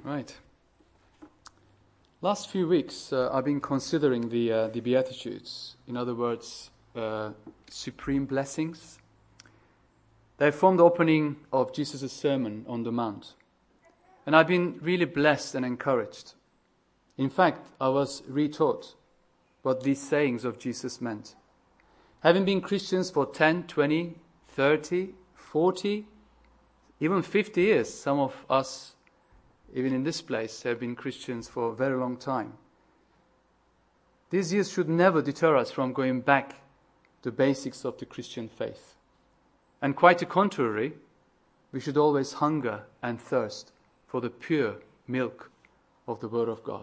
Right. Last few weeks, I've been considering the Beatitudes. In other words, supreme blessings. They form the opening of Jesus' Sermon on the Mount. And I've been really blessed and encouraged. In fact, I was retaught what these sayings of Jesus meant. Having been Christians for 10, 20, 30, 40, even 50 years, some of us, even in this place, have been Christians for a very long time. These years should never deter us from going back to the basics of the Christian faith. And quite the contrary, we should always hunger and thirst for the pure milk of the Word of God.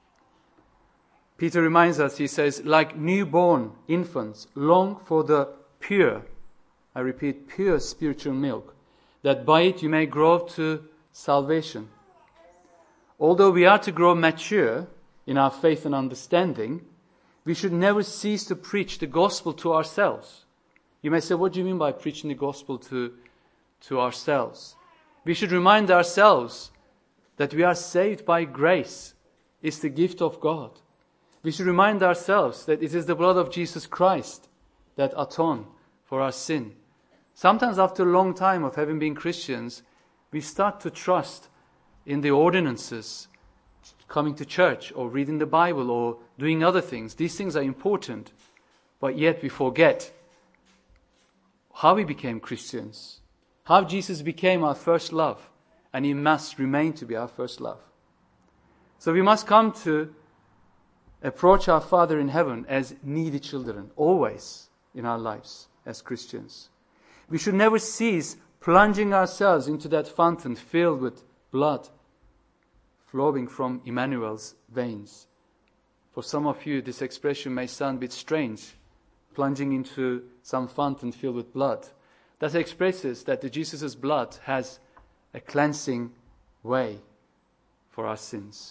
Peter reminds us, he says, like newborn infants, long for the pure, I repeat, pure spiritual milk, that by it you may grow to salvation. Although we are to grow mature in our faith and understanding, we should never cease to preach the gospel to ourselves. You may say, what do you mean by preaching the gospel to ourselves? We should remind ourselves that we are saved by grace. It's the gift of God. We should remind ourselves that it is the blood of Jesus Christ that atones for our sin. Sometimes after a long time of having been Christians, we start to trust in the ordinances, coming to church or reading the Bible or doing other things. These things are important, but yet we forget how we became Christians, how Jesus became our first love, and He must remain to be our first love. So we must come to approach our Father in heaven as needy children, always in our lives as Christians. We should never cease plunging ourselves into that fountain filled with blood flowing from Emmanuel's veins. For some of you, this expression may sound a bit strange, plunging into some fountain filled with blood. That expresses that Jesus' blood has a cleansing way for our sins.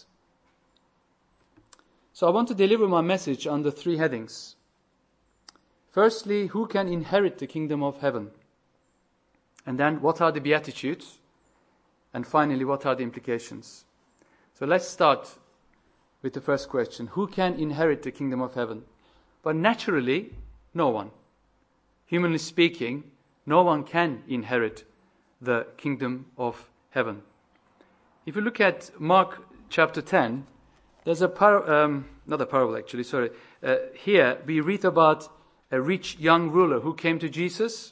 So I want to deliver my message under three headings. Firstly, who can inherit the kingdom of heaven? And then, what are the Beatitudes? And finally, what are the implications? So let's start with the first question. Who can inherit the kingdom of heaven? But naturally, no one. Humanly speaking, no one can inherit the kingdom of heaven. If you look at Mark chapter 10, there's not a parable actually, sorry. Here we read about a rich young ruler who came to Jesus,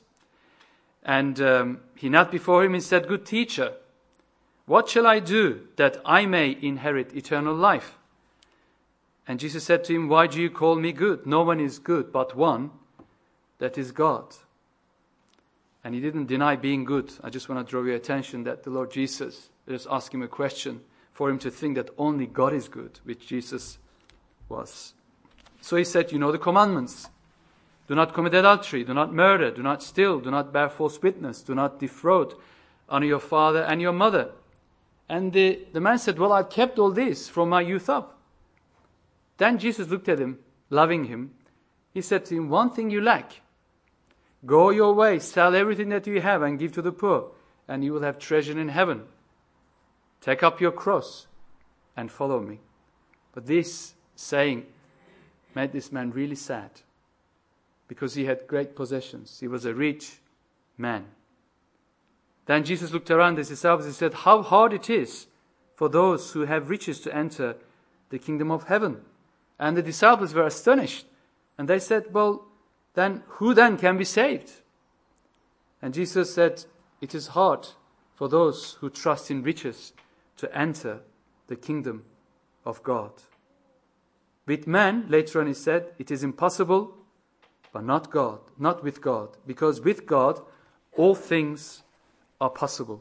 and he knelt before him and said, "Good teacher, what shall I do that I may inherit eternal life?" And Jesus said to him, "Why do you call me good? No one is good but one, that is God." And he didn't deny being good. I just want to draw your attention that the Lord Jesus just asked him a question for him to think that only God is good, which Jesus was. So he said, you know the commandments. Do not commit adultery, do not murder, do not steal, do not bear false witness, do not defraud, honor your father and your mother. And the man said, well, I've kept all this from my youth up. Then Jesus looked at him, loving him. He said to him, one thing you lack. Go your way, sell everything that you have and give to the poor, and you will have treasure in heaven. Take up your cross and follow me. But this saying made this man really sad, because he had great possessions. He was a rich man. Then Jesus looked around his disciples and said, how hard it is for those who have riches to enter the kingdom of heaven. And the disciples were astonished. And they said, well, then who then can be saved? And Jesus said, it is hard for those who trust in riches to enter the kingdom of God. With man, later on he said, it is impossible, but not with God. Because with God, all things are possible.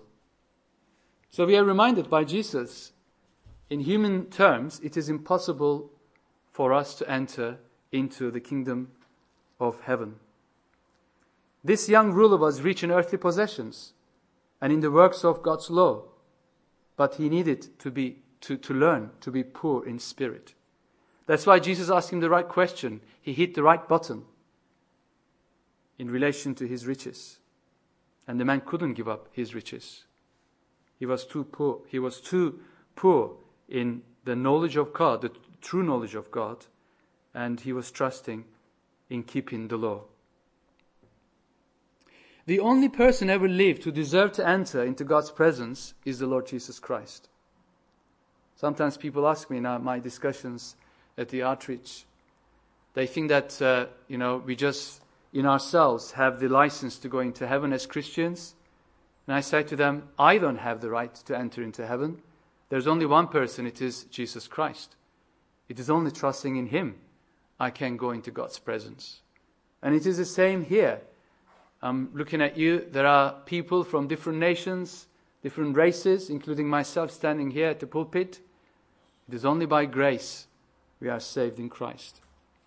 So we are reminded by Jesus, in human terms, it is impossible for us to enter into the kingdom of heaven. This young ruler was rich in earthly possessions and in the works of God's law, but he needed to learn to be poor in spirit. That's why Jesus asked him the right question. He hit the right button in relation to his riches. And the man couldn't give up his riches. He was too poor. He was too poor in the knowledge of God, the true knowledge of God, and he was trusting in keeping the law. The only person ever lived who deserved to enter into God's presence is the Lord Jesus Christ. Sometimes people ask me in my discussions at the outreach, they think that, we just in ourselves have the license to go into heaven as Christians. And I say to them, I don't have the right to enter into heaven. There's only one person, it is Jesus Christ. It is only trusting in Him I can go into God's presence. And it is the same here. I'm looking at you. There are people from different nations, different races, including myself standing here at the pulpit. It is only by grace we are saved in Christ.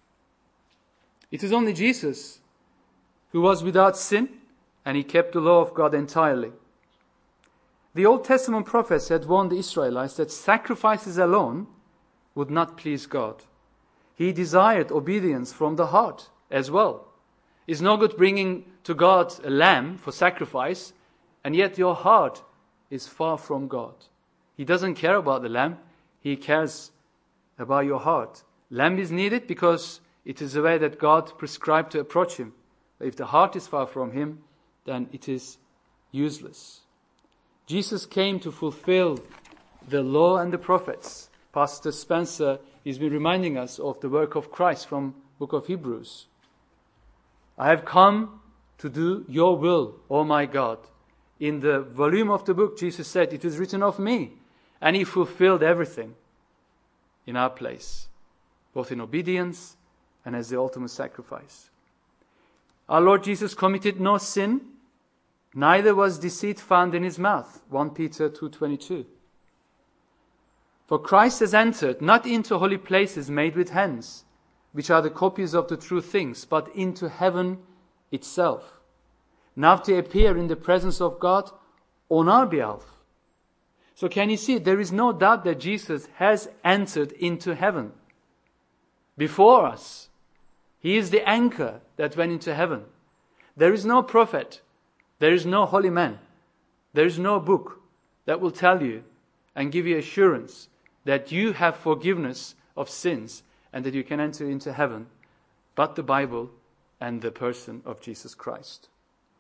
It is only Jesus who was without sin, and He kept the law of God entirely. The Old Testament prophets had warned the Israelites that sacrifices alone would not please God. He desired obedience from the heart as well. It's no good bringing to God a lamb for sacrifice, and yet your heart is far from God. He doesn't care about the lamb. He cares about your heart. Lamb is needed because it is the way that God prescribed to approach Him. But if the heart is far from Him, then it is useless. Jesus came to fulfill the law and the prophets. Pastor Spencer has been reminding us of the work of Christ from the book of Hebrews. I have come to do your will, O my God. In the volume of the book, Jesus said, it is written of me. And He fulfilled everything in our place, both in obedience and as the ultimate sacrifice. Our Lord Jesus committed no sin, neither was deceit found in His mouth. 1 Peter 2:22. For Christ has entered not into holy places made with hands, which are the copies of the true things, but into heaven itself, now to appear in the presence of God on our behalf. So can you see, there is no doubt that Jesus has entered into heaven before us. He is the anchor that went into heaven. There is no prophet, there is no holy man, there is no book that will tell you and give you assurance that you have forgiveness of sins and that you can enter into heaven, but the Bible and the person of Jesus Christ.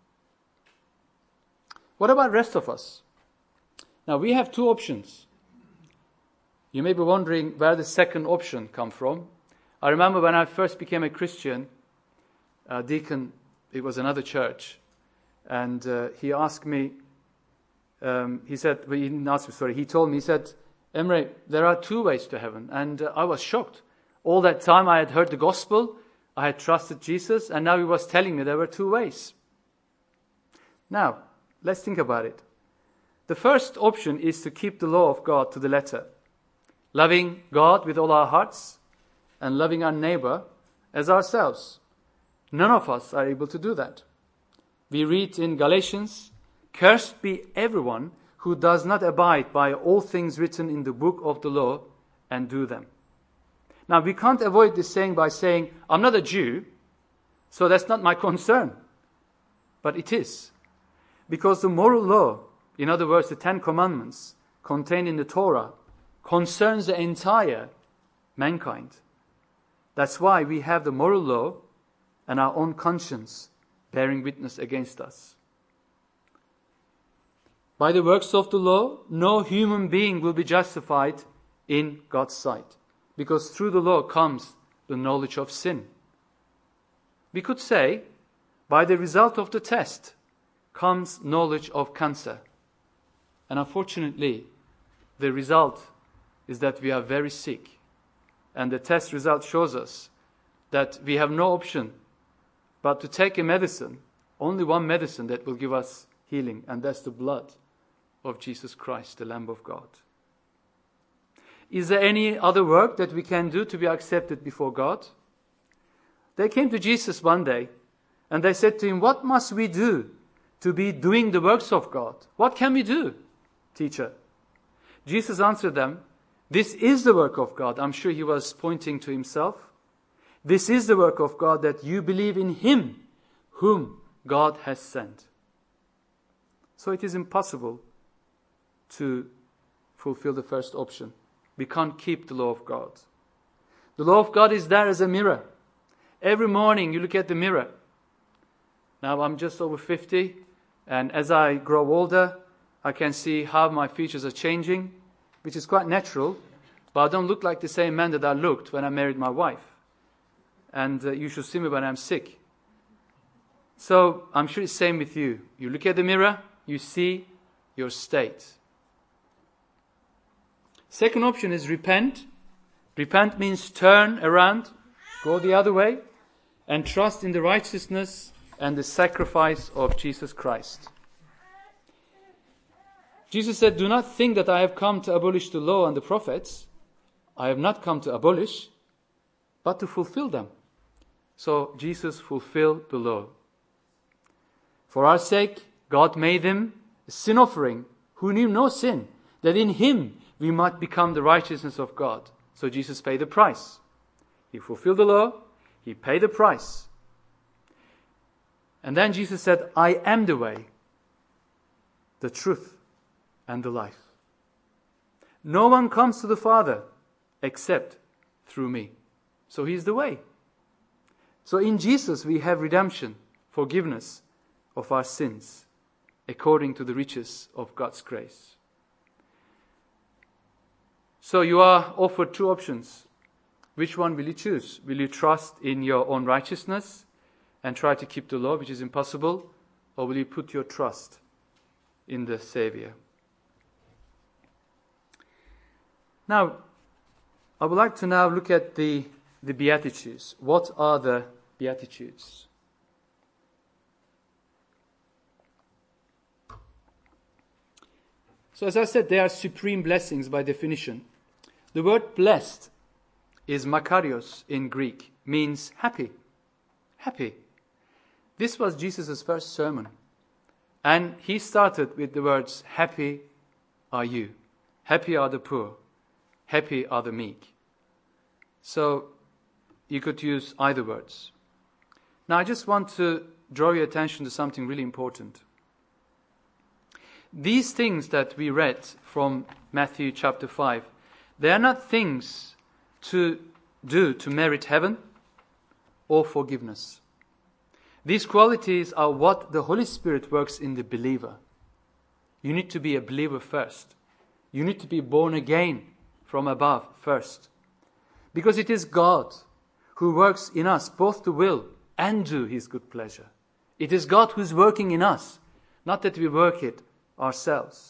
What about the rest of us? Now we have two options. You may be wondering where the second option comes from. I remember when I first became a Christian, deacon, it was another church, and he asked me, he told me, he said, Emre, there are two ways to heaven. And I was shocked. All that time I had heard the gospel, I had trusted Jesus, and now he was telling me there were two ways. Now, let's think about it. The first option is to keep the law of God to the letter, loving God with all our hearts and loving our neighbor as ourselves. None of us are able to do that. We read in Galatians, "Cursed be everyone who does not abide by all things written in the book of the law and do them." Now, we can't avoid this saying by saying, I'm not a Jew, so that's not my concern. But it is. Because the moral law, in other words, the 10 Commandments contained in the Torah, concerns the entire mankind. That's why we have the moral law and our own conscience bearing witness against us. By the works of the law, no human being will be justified in God's sight, because through the law comes the knowledge of sin. We could say, by the result of the test comes knowledge of cancer. And unfortunately, the result is that we are very sick. And the test result shows us that we have no option but to take a medicine, only one medicine that will give us healing, and that's the blood of Jesus Christ, the Lamb of God. Is there any other work that we can do to be accepted before God? They came to Jesus one day and they said to him, "What must we do to be doing the works of God? What can we do, teacher?" Jesus answered them, "This is the work of God." I'm sure he was pointing to himself. "This is the work of God, that you believe in him whom God has sent." So it is impossible to fulfill the first option. We can't keep the law of God. The law of God is there as a mirror. Every morning you look at the mirror. Now I'm just over 50, and as I grow older, I can see how my features are changing, which is quite natural, but I don't look like the same man that I looked when I married my wife. And you should see me when I'm sick. So I'm sure it's the same with you. You look at the mirror, you see your state. Second option is repent. Repent means turn around, go the other way, and trust in the righteousness and the sacrifice of Jesus Christ. Jesus said, "Do not think that I have come to abolish the law and the prophets. I have not come to abolish, but to fulfill them." So Jesus fulfilled the law. For our sake, God made him a sin offering who knew no sin, that in him we might become the righteousness of God. So Jesus paid the price. He fulfilled the law. He paid the price. And then Jesus said, "I am the way, the truth, and the life. No one comes to the Father except through me." So he's the way. So in Jesus we have redemption, forgiveness of our sins, according to the riches of God's grace. So you are offered two options. Which one will you choose? Will you trust in your own righteousness and try to keep the law, which is impossible? Or will you put your trust in the Savior? Now, I would like to now look at the Beatitudes. What are the Beatitudes? So as I said, they are supreme blessings by definition. The word blessed is makarios in Greek, means happy. Happy. This was Jesus' first sermon. And he started with the words, "Happy are you. Happy are the poor. Happy are the meek." So you could use either words. Now I just want to draw your attention to something really important. These things that we read from Matthew chapter 5, they are not things to do to merit heaven or forgiveness. These qualities are what the Holy Spirit works in the believer. You need to be a believer first. You need to be born again from above first. Because it is God who works in us both to will and do his good pleasure. It is God who is working in us, not that we work it ourselves.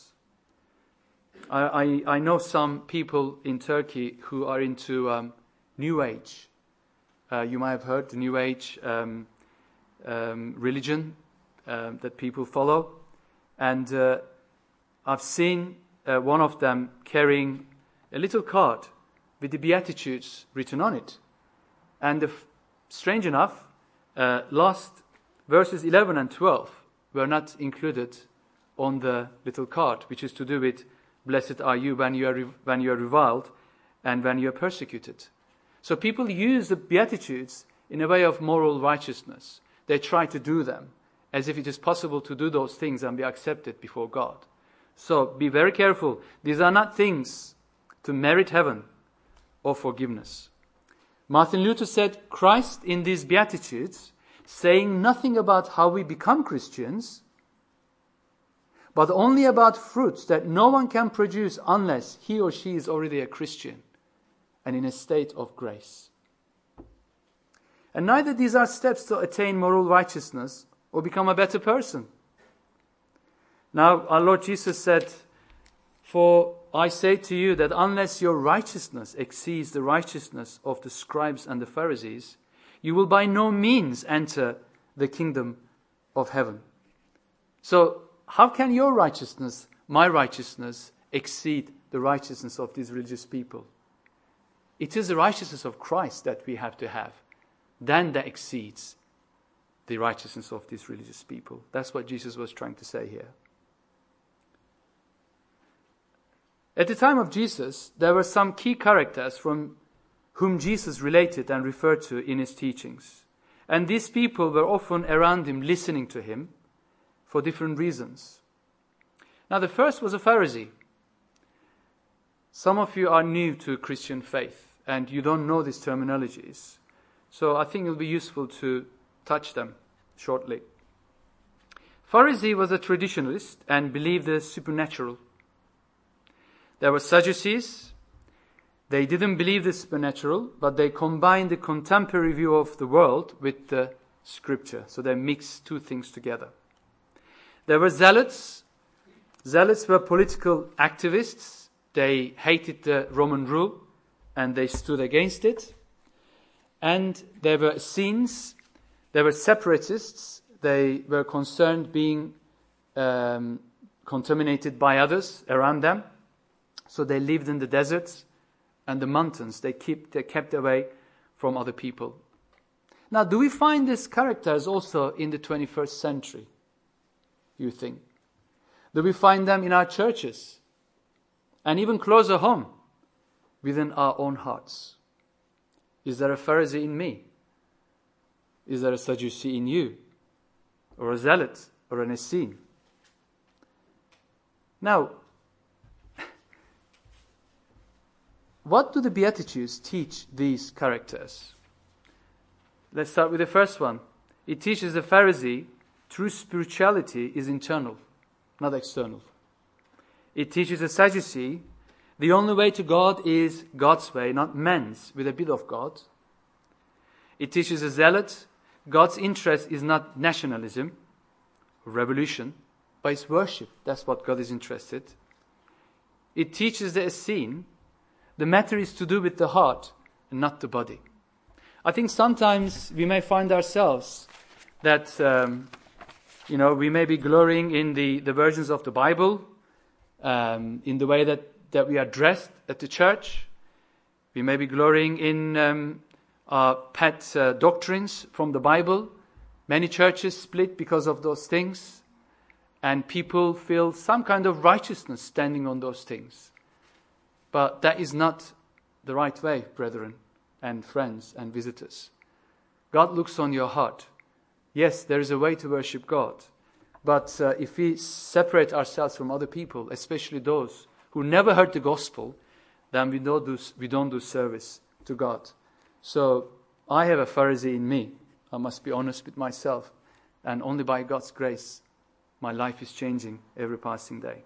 I know some people in Turkey who are into New Age. You might have heard the New Age religion that people follow. And I've seen one of them carrying a little card with the Beatitudes written on it. And strange enough, last verses 11 and 12 were not included on the little card, which is to do with blessed are you when you are reviled and when you are persecuted. So people use the Beatitudes in a way of moral righteousness. They try to do them as if it is possible to do those things and be accepted before God. So be very careful. These are not things to merit heaven or forgiveness. Martin Luther said, Christ in these Beatitudes, saying nothing about how we become Christians, but only about fruits that no one can produce unless he or she is already a Christian and in a state of grace. And neither these are steps to attain moral righteousness or become a better person. Now, our Lord Jesus said, "For I say to you that unless your righteousness exceeds the righteousness of the scribes and the Pharisees, you will by no means enter the kingdom of heaven." So, how can your righteousness, my righteousness, exceed the righteousness of these religious people? It is the righteousness of Christ that we have to have. Then that exceeds the righteousness of these religious people. That's what Jesus was trying to say here. At the time of Jesus, there were some key characters from whom Jesus related and referred to in his teachings. And these people were often around him, listening to him, for different reasons. Now the first was a Pharisee. Some of you are new to Christian faith and you don't know these terminologies. So I think it'll be useful to touch them shortly. Pharisee was a traditionalist and believed the supernatural. There were Sadducees. They didn't believe the supernatural, but they combined the contemporary view of the world with the scripture. So they mixed two things together. There were Zealots. Zealots were political activists. They hated the Roman rule and they stood against it. And there were Essenes. There were separatists. They were concerned being contaminated by others around them. So they lived in the deserts and the mountains. They kept away from other people. Now, do we find these characters also in the 21st century, you think? Do we find them in our churches? And even closer home, within our own hearts? Is there a Pharisee in me? Is there a Sadducee in you? Or a Zealot? Or an Essene? Now, what do the Beatitudes teach these characters? Let's start with the first one. It teaches the Pharisee true spirituality is internal, not external. It teaches the Sadducee the only way to God is God's way, not man's, with a bit of God. It teaches the Zealot God's interest is not nationalism, revolution, but it's worship. That's what God is interested. It teaches the Essene the matter is to do with the heart and not the body. I think sometimes we may find ourselves that, we may be glorying in the versions of the Bible, in the way that we are dressed at the church. We may be glorying in our pet doctrines from the Bible. Many churches split because of those things, and people feel some kind of righteousness standing on those things. But that is not the right way, brethren and friends and visitors. God looks on your heart. Yes, there is a way to worship God. But if we separate ourselves from other people, especially those who never heard the gospel, then we don't do service to God. So I have a Pharisee in me. I must be honest with myself. And only by God's grace, my life is changing every passing day.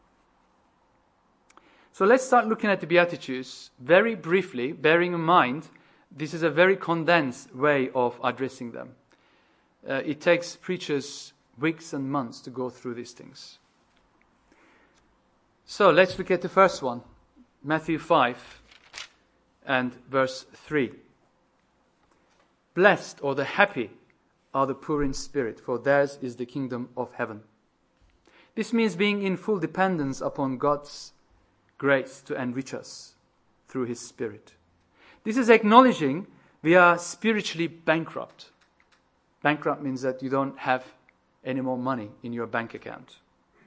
So let's start looking at the Beatitudes very briefly, bearing in mind this is a very condensed way of addressing them. It takes preachers weeks and months to go through these things. So let's look at the first one, Matthew 5 and verse 3. Blessed or the happy are the poor in spirit, for theirs is the kingdom of heaven. This means being in full dependence upon God's grace to enrich us through His Spirit. This is acknowledging we are spiritually bankrupt. Bankrupt means that you don't have any more money in your bank account.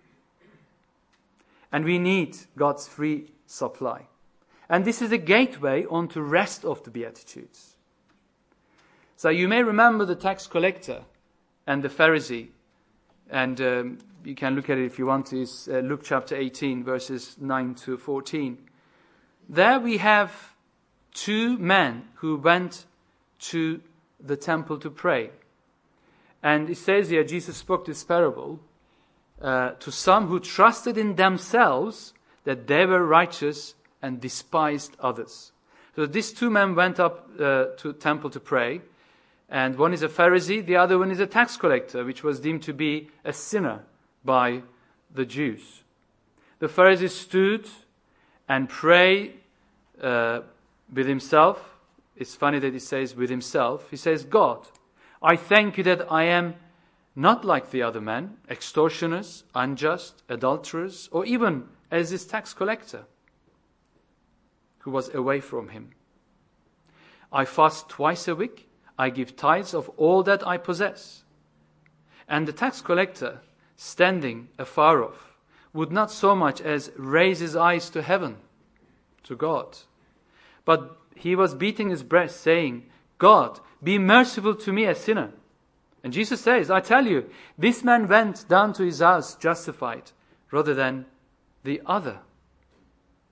And we need God's free supply. And this is a gateway onto the rest of the Beatitudes. So you may remember the tax collector and the Pharisee. And you can look at it if you want to. It's Luke chapter 18, verses 9 to 14. There we have two men who went to the temple to pray. And it says here, Jesus spoke this parable to some who trusted in themselves that they were righteous and despised others. So these two men went up to temple to pray. And one is a Pharisee, the other one is a tax collector, which was deemed to be a sinner by the Jews. The Pharisee stood and prayed with himself. It's funny that he says with himself. He says, God, I thank you that I am not like the other men, extortioners, unjust, adulterers, or even as this tax collector who was away from him. I fast twice a week. I give tithes of all that I possess. And the tax collector, standing afar off, would not so much as raise his eyes to heaven, to God. But he was beating his breast, saying, God, be merciful to me, a sinner. And Jesus says, I tell you, this man went down to his house justified, rather than the other.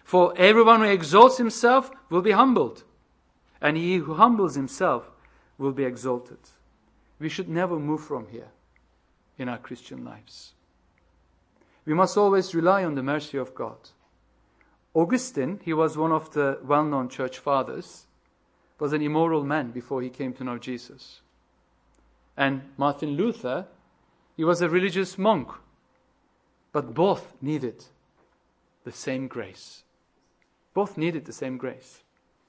For everyone who exalts himself will be humbled, and he who humbles himself will be exalted. We should never move from here in our Christian lives. We must always rely on the mercy of God. Augustine, he was one of the well-known church fathers, was an immoral man before he came to know Jesus. And Martin Luther, he was a religious monk, but both needed the same grace. Both needed the same grace.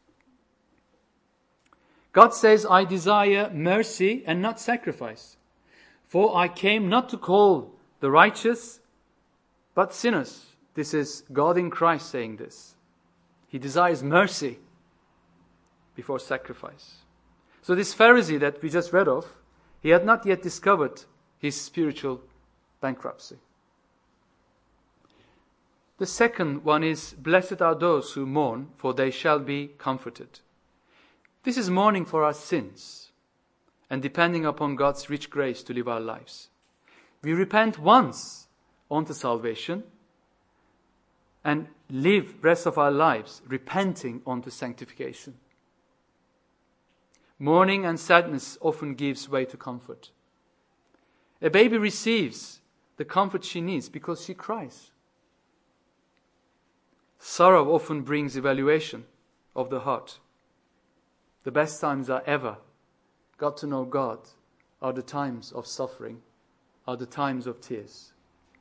God says, I desire mercy and not sacrifice. For I came not to call the righteous, but sinners. This is God in Christ saying this. He desires mercy before sacrifice. So this Pharisee that we just read of, he had not yet discovered his spiritual bankruptcy. The second one is, blessed are those who mourn, for they shall be comforted. This is mourning for our sins and depending upon God's rich grace to live our lives. We repent once unto salvation and live rest of our lives repenting unto sanctification. Mourning and sadness often gives way to comfort. A baby receives the comfort she needs because she cries. Sorrow often brings evaluation of the heart. The best times are ever got to know God are the times of suffering, are the times of tears.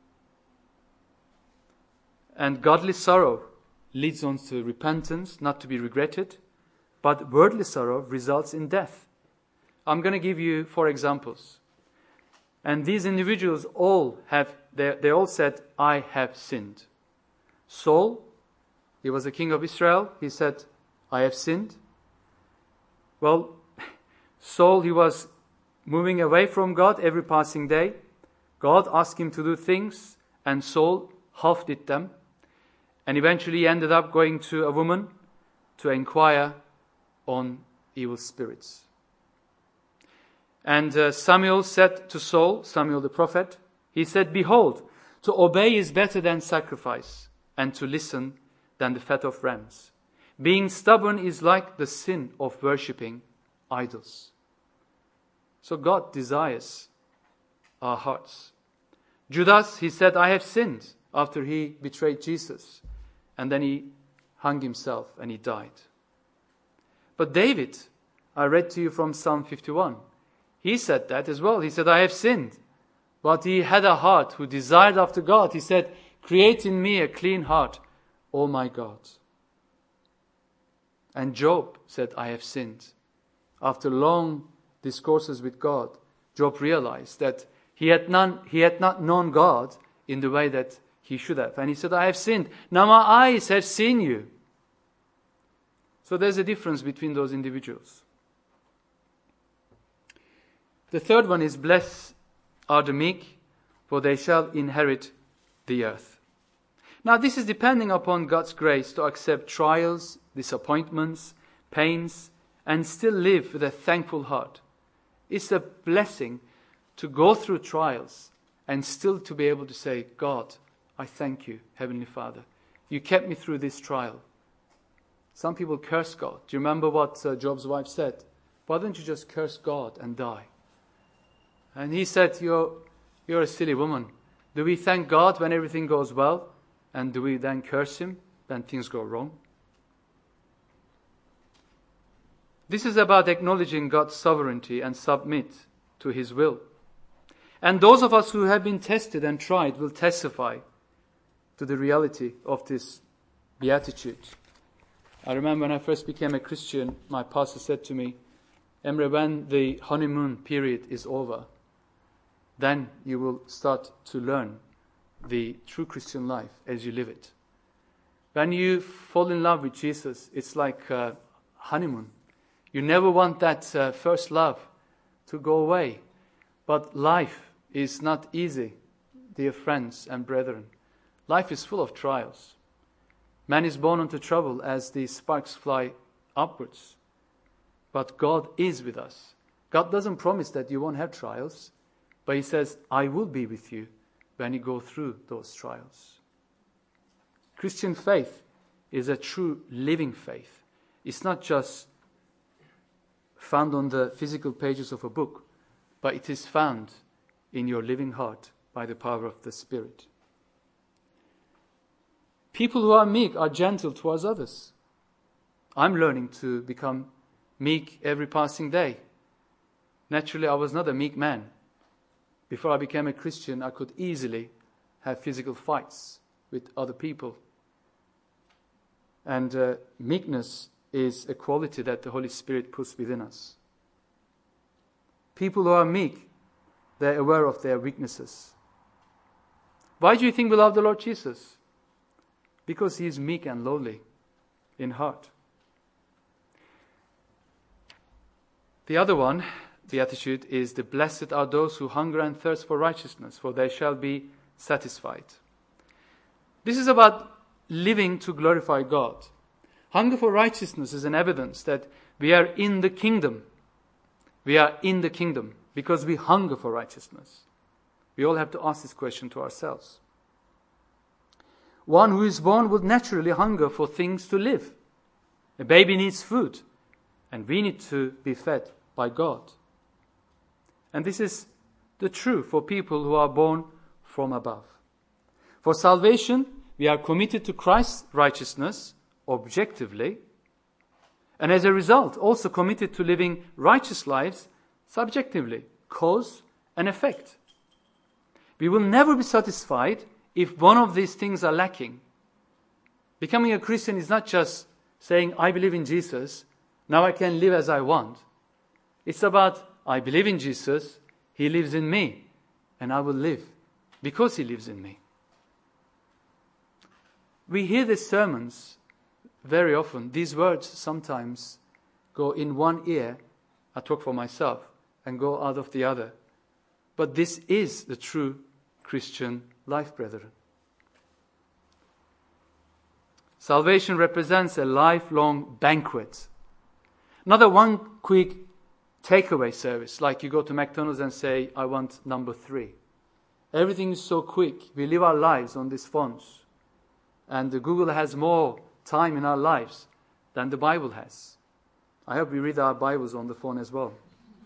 And godly sorrow leads on to repentance, not to be regretted, but worldly sorrow results in death. I'm going to give you 4 examples. And these individuals all they all said, I have sinned. Saul, he was a king of Israel. He said, I have sinned. Well, Saul, he was moving away from God every passing day. God asked him to do things, and Saul half did them. And eventually he ended up going to a woman to inquire on evil spirits. And Samuel said to Saul, Samuel the prophet, he said, behold, to obey is better than sacrifice, and to listen than the fat of rams. Being stubborn is like the sin of worshipping idols. So God desires our hearts. Judas, he said, I have sinned, after he betrayed Jesus. And then he hung himself and he died. But David, I read to you from Psalm 51. He said that as well. He said, I have sinned. But he had a heart who desired after God. He said, create in me a clean heart, O my God. And Job said, I have sinned. After long discourses with God, Job realized that he had not known God in the way that he should have. And he said, I have sinned. Now my eyes have seen you. So there's a difference between those individuals. The third one is, blessed are the meek, for they shall inherit the earth. Now this is depending upon God's grace to accept trials, disappointments, pains, and still live with a thankful heart. It's a blessing to go through trials and still to be able to say, God, I thank you, Heavenly Father. You kept me through this trial. Some people curse God. Do you remember what Job's wife said? Why don't you just curse God and die? And he said, you're a silly woman. Do we thank God when everything goes well? And do we then curse him when things go wrong? This is about acknowledging God's sovereignty and submit to his will. And those of us who have been tested and tried will testify to the reality of this beatitude. I remember when I first became a Christian, my pastor said to me, Emre, when the honeymoon period is over, then you will start to learn the true Christian life as you live it. When you fall in love with Jesus, it's like a honeymoon. You never want that first love to go away. But life is not easy, dear friends and brethren. Life is full of trials. Man is born into trouble as the sparks fly upwards. But God is with us. God doesn't promise that you won't have trials, but he says, I will be with you when you go through those trials. Christian faith is a true living faith. It's not just found on the physical pages of a book, but it is found in your living heart by the power of the Spirit. People who are meek are gentle towards others. I'm learning to become meek every passing day. Naturally, I was not a meek man. Before I became a Christian, I could easily have physical fights with other people. And meekness is a quality that the Holy Spirit puts within us. People who are meek, they're aware of their weaknesses. Why do you think we love the Lord Jesus? Because He is meek and lowly in heart. The other one, beatitude, is the blessed are those who hunger and thirst for righteousness, for they shall be satisfied. This is about living to glorify God. Hunger for righteousness is an evidence that we are in the kingdom. We are in the kingdom because we hunger for righteousness. We all have to ask this question to ourselves. One who is born would naturally hunger for things to live. A baby needs food, and we need to be fed by God. And this is the truth for people who are born from above. For salvation, we are committed to Christ's righteousness objectively, and as a result, also committed to living righteous lives subjectively, cause and effect. We will never be satisfied if one of these things are lacking. Becoming a Christian is not just saying, I believe in Jesus, now I can live as I want. It's about, I believe in Jesus, He lives in me, and I will live because He lives in me. We hear these sermons very often. These words sometimes go in one ear, I talk for myself, and go out of the other. But this is the true Christian life, brethren. Salvation represents a lifelong banquet. Not a one quick takeaway service, like you go to McDonald's and say, I want number 3. Everything is so quick. We live our lives on these phones. And Google has more time in our lives than the Bible has. I hope we read our Bibles on the phone as well.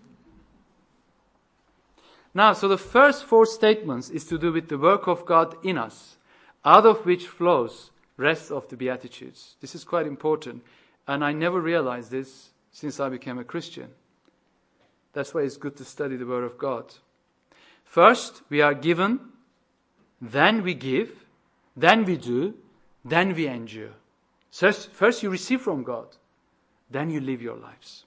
Now, so the first 4 statements is to do with the work of God in us, out of which flows rest of the Beatitudes. This is quite important, and I never realized this since I became a Christian. That's why it's good to study the Word of God. First, we are given, then we give, then we do, then we endure. So first you receive from God, then you live your lives.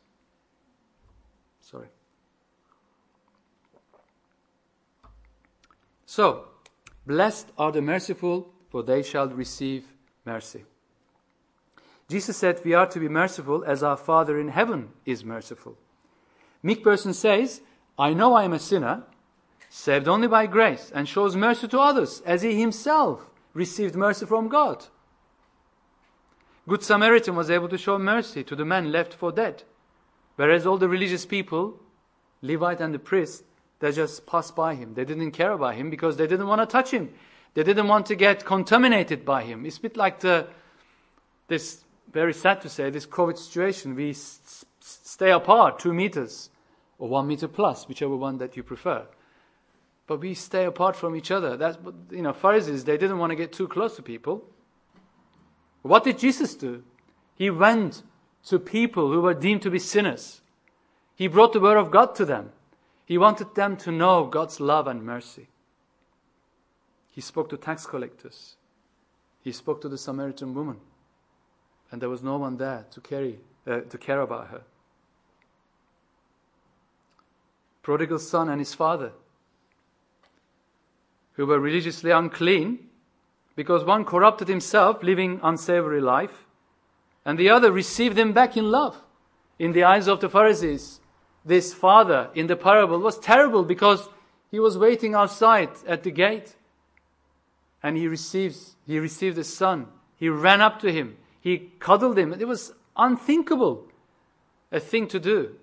So, blessed are the merciful, for they shall receive mercy. Jesus said we are to be merciful as our Father in heaven is merciful. Meek person says, I know I am a sinner, saved only by grace, and shows mercy to others as he himself received mercy from God. Good Samaritan was able to show mercy to the man left for dead, whereas all the religious people, Levite and the priest, they just passed by him. They didn't care about him because they didn't want to touch him. They didn't want to get contaminated by him. It's a bit like this, very sad to say, this COVID situation. We stay apart 2 meters or 1 meter plus, whichever one that you prefer. But we stay apart from each other. That's, Pharisees, they didn't want to get too close to people. What did Jesus do? He went to people who were deemed to be sinners. He brought the word of God to them. He wanted them to know God's love and mercy. He spoke to tax collectors. He spoke to the Samaritan woman. And there was no one there to care about her. Prodigal son and his father, who were religiously unclean, because one corrupted himself, living unsavory life, and the other received him back in love. In the eyes of the Pharisees, this father in the parable was terrible because he was waiting outside at the gate, and he received his son. He ran up to him. He cuddled him. It was unthinkable a thing to do.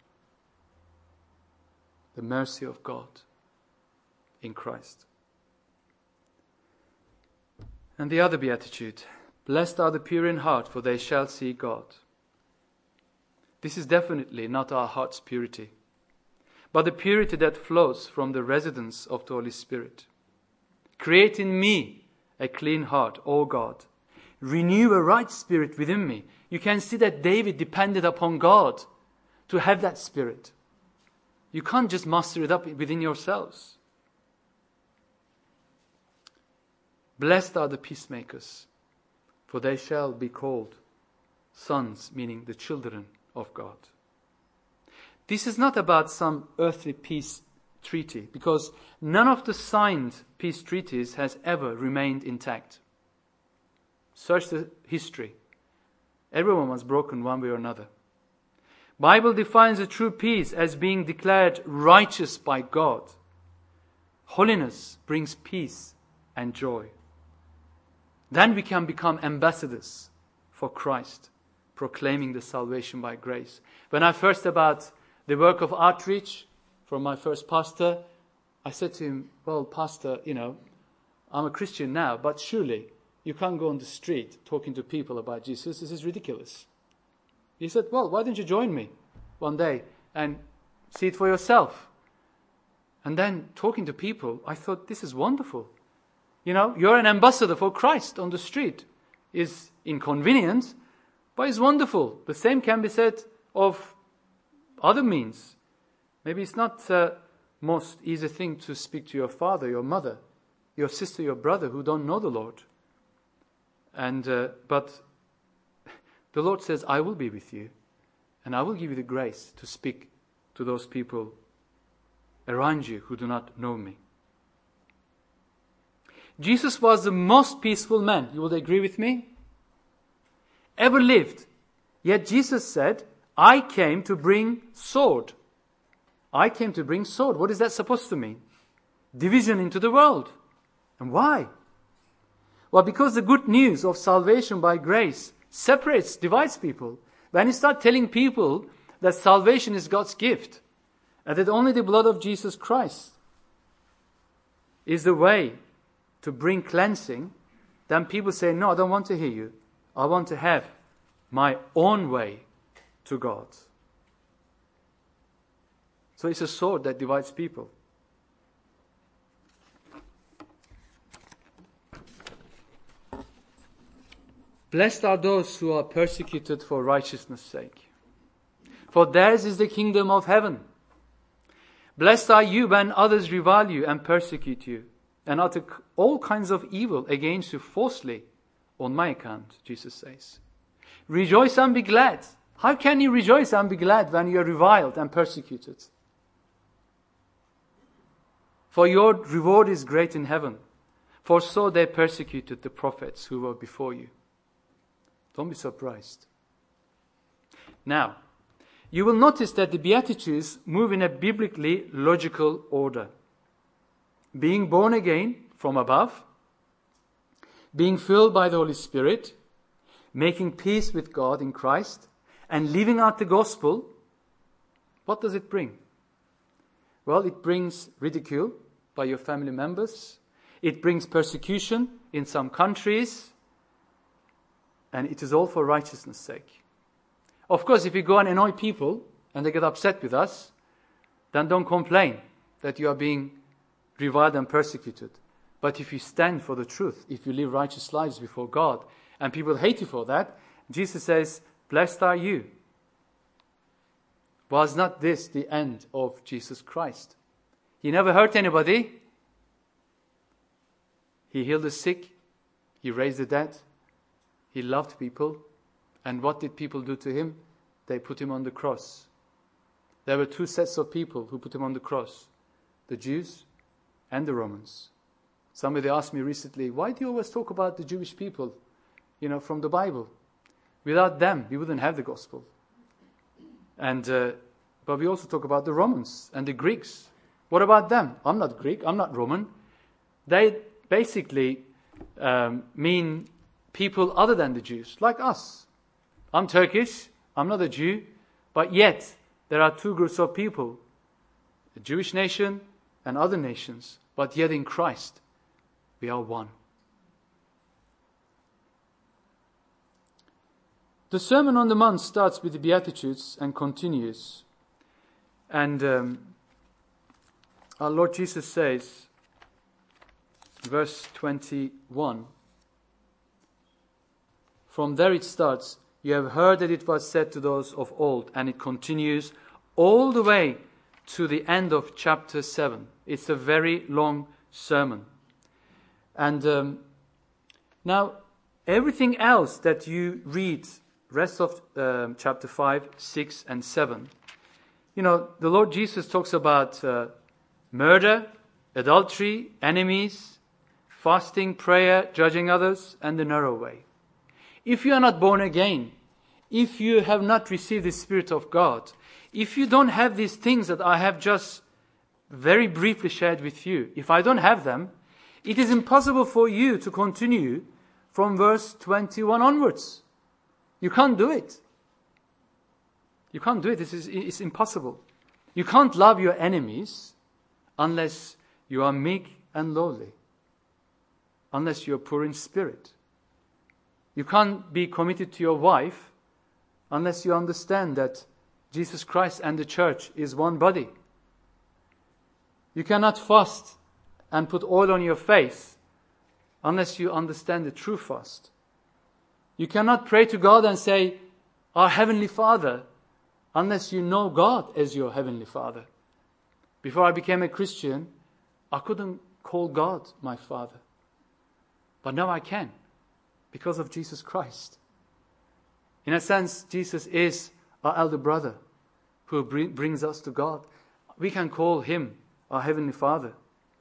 The mercy of God in Christ. And the other beatitude, Blessed are the pure in heart, for they shall see God. This is definitely not our heart's purity, but the purity that flows from the residence of the Holy Spirit. Create in me a clean heart, O God. Renew a right spirit within me. You can see that David depended upon God to have that spirit. You can't just muster it up within yourselves. Blessed are the peacemakers, for they shall be called sons, meaning the children of God. This is not about some earthly peace treaty, because none of the signed peace treaties has ever remained intact. Search the history. Everyone was broken one way or another. Bible defines a true peace as being declared righteous by God. Holiness brings peace and joy. Then we can become ambassadors for Christ, proclaiming the salvation by grace. When I first about the work of outreach from my first pastor, I said to him, well, Pastor, I'm a Christian now, but surely you can't go on the street talking to people about Jesus. This is ridiculous. He said, well, why don't you join me one day and see it for yourself? And then talking to people, I thought, this is wonderful. You're an ambassador for Christ on the street. It's inconvenient, but it's wonderful. The same can be said of other means. Maybe it's not the most easy thing to speak to your father, your mother, your sister, your brother who don't know the Lord. But the Lord says, I will be with you, and I will give you the grace to speak to those people around you who do not know me. Jesus was the most peaceful man, you would agree with me, ever lived. Yet Jesus said, I came to bring sword. I came to bring sword. What is that supposed to mean? Division into the world. And why? Well, because the good news of salvation by grace divides people. When you start telling people that salvation is God's gift, and that only the blood of Jesus Christ is the way to bring cleansing, then people say, no, I don't want to hear you. I want to have my own way to God. So it's a sword that divides people. Blessed are those who are persecuted for righteousness' sake, for theirs is the kingdom of heaven. Blessed are you when others revile you and persecute you, and utter all kinds of evil against you falsely on my account, Jesus says. Rejoice and be glad. How can you rejoice and be glad when you are reviled and persecuted? For your reward is great in heaven, for so they persecuted the prophets who were before you. Don't be surprised. Now, you will notice that the Beatitudes move in a biblically logical order. Being born again from above, being filled by the Holy Spirit, making peace with God in Christ, and living out the gospel. What does it bring? Well, it brings ridicule by your family members. It brings persecution in some countries. And it is all for righteousness' sake. Of course, if we go and annoy people and they get upset with us, then don't complain that you are being reviled and persecuted. But if you stand for the truth, if you live righteous lives before God, and people hate you for that, Jesus says, blessed are you. Was not this the end of Jesus Christ? He never hurt anybody. He healed the sick. He raised the dead. He loved people. And what did people do to him? They put him on the cross. There were two sets of people who put him on the cross. The Jews and the Romans. Somebody asked me recently, why do you always talk about the Jewish people, from the Bible? Without them, we wouldn't have the gospel. But we also talk about the Romans and the Greeks. What about them? I'm not Greek, I'm not Roman. They basically mean people other than the Jews, like us. I'm Turkish, I'm not a Jew, but yet there are two groups of people, the Jewish nation and other nations, but yet in Christ we are one. The Sermon on the Mount starts with the Beatitudes and continues. And our Lord Jesus says, verse 21, from there it starts, you have heard that it was said to those of old, and it continues all the way to the end of chapter 7. It's a very long sermon. And now, everything else that you read, rest of chapter 5, 6, and 7, the Lord Jesus talks about murder, adultery, enemies, fasting, prayer, judging others, and the narrow way. If you are not born again, if you have not received the Spirit of God, if you don't have these things that I have just very briefly shared with you, if I don't have them, it is impossible for you to continue from verse 21 onwards. You can't do it. You can't do it. It's impossible. You can't love your enemies unless you are meek and lowly, unless you are poor in spirit. You can't be committed to your wife unless you understand that Jesus Christ and the church is one body. You cannot fast and put oil on your face unless you understand the true fast. You cannot pray to God and say, our Heavenly Father, unless you know God as your Heavenly Father. Before I became a Christian, I couldn't call God my Father. But now I can, because of Jesus Christ. In a sense, Jesus is our elder brother who brings us to God. We can call him our Heavenly Father.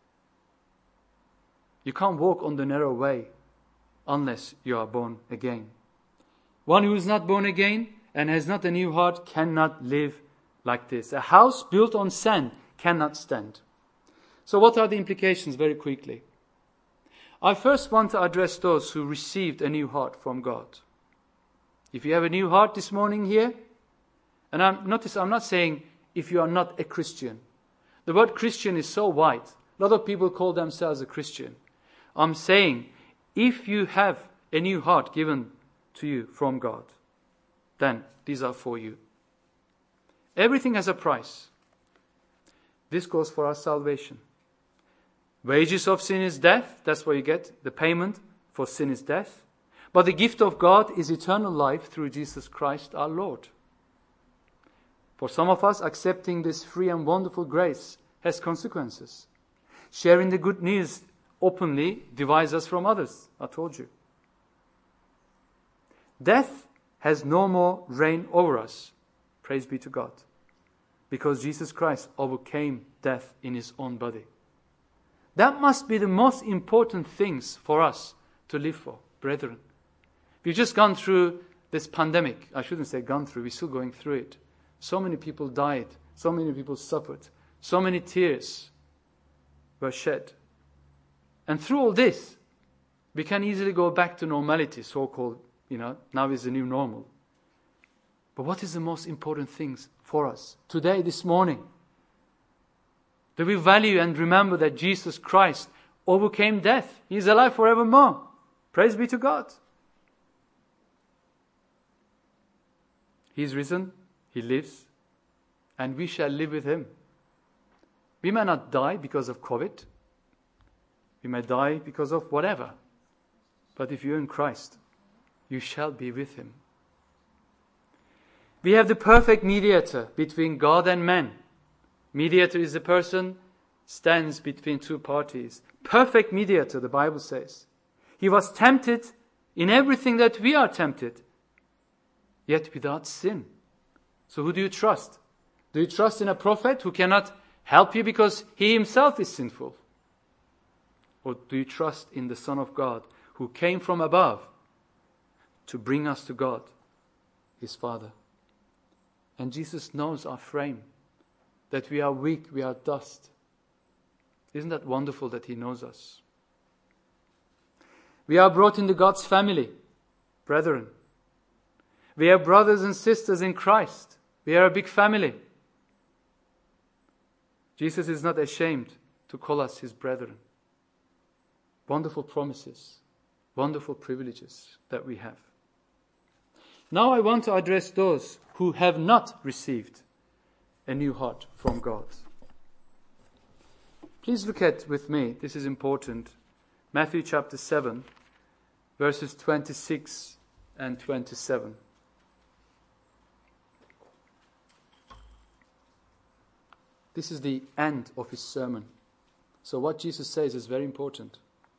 You can't walk on the narrow way unless you are born again. One who is not born again and has not a new heart cannot live like this. A house built on sand cannot stand. So what are the implications very quickly? I first want to address those who received a new heart from God. If you have a new heart this morning here, and I'm not saying if you are not a Christian. The word Christian is so wide. A lot of people call themselves a Christian. I'm saying if you have a new heart given to you from God, then these are for you. Everything has a price. This goes for our salvation. Wages of sin is death. That's what you get. The payment for sin is death. But the gift of God is eternal life through Jesus Christ our Lord. For some of us, accepting this free and wonderful grace has consequences. Sharing the good news openly divides us from others. I told you. Death has no more reign over us. Praise be to God. Because Jesus Christ overcame death in his own body. That must be the most important things for us to live for, brethren. We've just gone through this pandemic. I shouldn't say gone through, we're still going through it. So many people died. So many people suffered. So many tears were shed. And through all this, we can easily go back to normality, so-called, now is the new normal. But what is the most important things for us today, this morning? That we value and remember that Jesus Christ overcame death. He is alive forevermore. Praise be to God. He is risen. He lives. And we shall live with him. We may not die because of COVID. We may die because of whatever. But if you're in Christ, you shall be with him. We have the perfect mediator between God and man. Mediator is a person stands between two parties. Perfect mediator, the Bible says. He was tempted in everything that we are tempted, yet without sin. So who do you trust? Do you trust in a prophet who cannot help you because he himself is sinful? Or do you trust in the Son of God who came from above to bring us to God, his Father? And Jesus knows our frame, that we are weak, we are dust. Isn't that wonderful that he knows us? We are brought into God's family, brethren. We are brothers and sisters in Christ. We are a big family. Jesus is not ashamed to call us his brethren. Wonderful promises, wonderful privileges that we have. Now I want to address those who have not received a new heart from God. Please look at with me, this is important, Matthew chapter 7, verses 26 and 27. This is the end of his sermon. So what Jesus says is very important.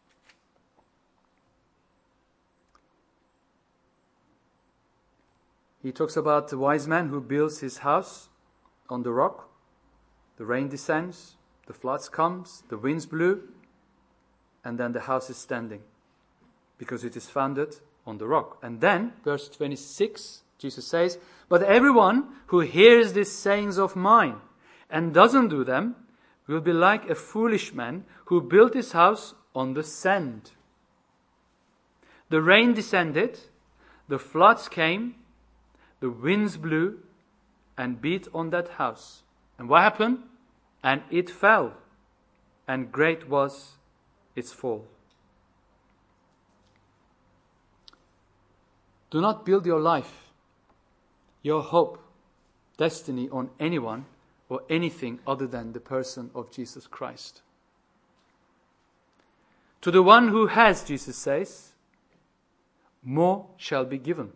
He talks about the wise man who builds his house on the rock. The rain descends, the floods comes, the winds blew, and then the house is standing because it is founded on the rock. And then, verse 26, Jesus says, "But everyone who hears these sayings of mine and doesn't do them will be like a foolish man who built his house on the sand. The rain descended, the floods came, the winds blew and beat on that house. And what happened? And it fell, and great was its fall." Do not build your life, your hope, destiny on anyone or anything other than the person of Jesus Christ. To the one who has, Jesus says, more shall be given.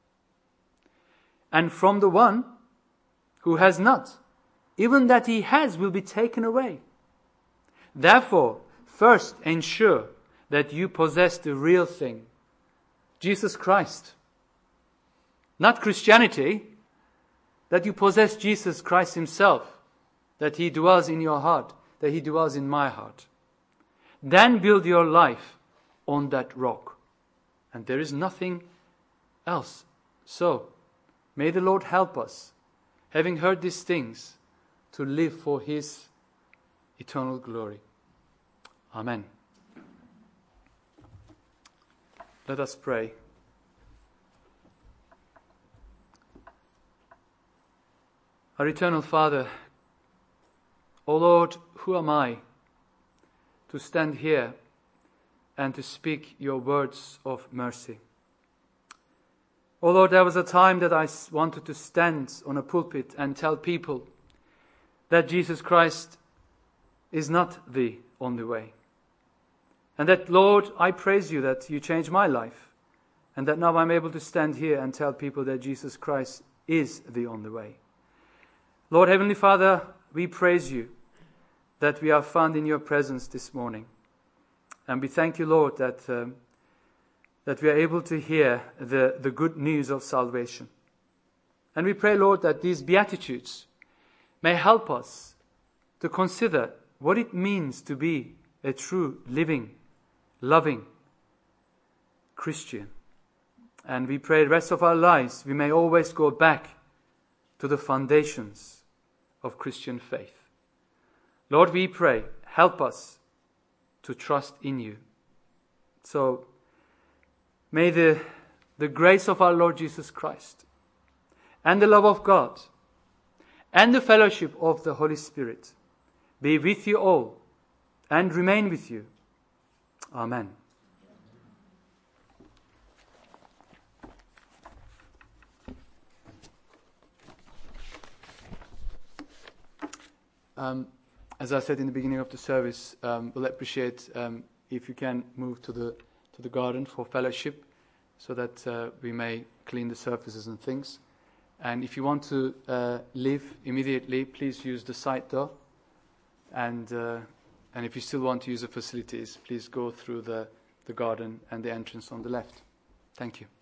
And from the one who has not, even that he has will be taken away. Therefore, first ensure that you possess the real thing, Jesus Christ. Not Christianity, that you possess Jesus Christ himself, that he dwells in your heart, that he dwells in my heart. Then build your life on that rock. And there is nothing else. So, may the Lord help us, having heard these things, to live for his eternal glory. Amen. Let us pray. Our eternal Father, O Lord, who am I to stand here and to speak your words of mercy? O Lord, there was a time that I wanted to stand on a pulpit and tell people that Jesus Christ is not the only way. And that, Lord, I praise you that you changed my life, and that now I'm able to stand here and tell people that Jesus Christ is the only way. Lord, Heavenly Father, we praise you that we are found in your presence this morning. And we thank you, Lord, that we are able to hear the good news of salvation. And we pray, Lord, that these Beatitudes may help us to consider what it means to be a true, living, loving Christian. And we pray the rest of our lives we may always go back to the foundations of Christian faith. Lord, we pray, help us to trust in you. So, may the grace of our Lord Jesus Christ and the love of God and the fellowship of the Holy Spirit be with you all and remain with you. Amen. As I said in the beginning of the service, we'll appreciate if you can move to the garden for fellowship, so that we may clean the surfaces and things. And if you want to leave immediately, please use the side door. And if you still want to use the facilities, please go through the garden and the entrance on the left. Thank you.